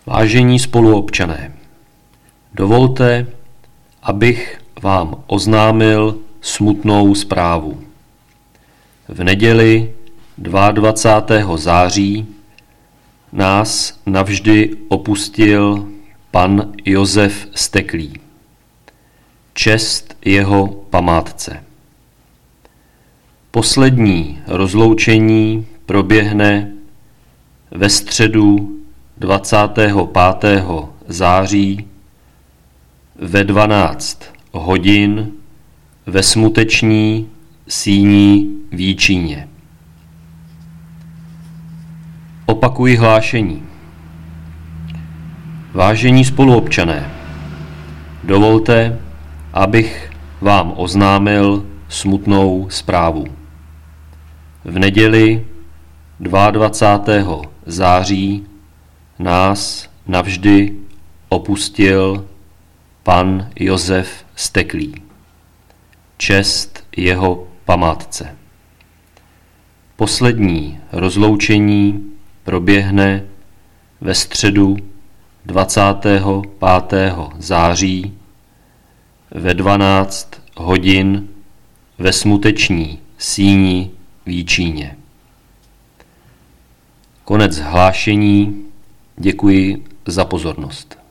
Vážení spoluobčané, dovolte, abych vám oznámil smutnou zprávu. V neděli 22. září nás navždy opustil pan Josef Steklý. Čest jeho památce. Poslední rozloučení proběhne ve středu 25. září ve 12 hodin ve Smuteční síni v Jičíně. Opakuji hlášení. Vážení spoluobčané, dovolte, abych vám oznámil smutnou zprávu. V neděli 22. září nás navždy opustil pan Josef Steklý. Čest jeho památce. Poslední rozloučení proběhne ve středu 25. září ve 12 hodin ve Smuteční síni v Jičíně. Konec hlášení. Děkuji za pozornost.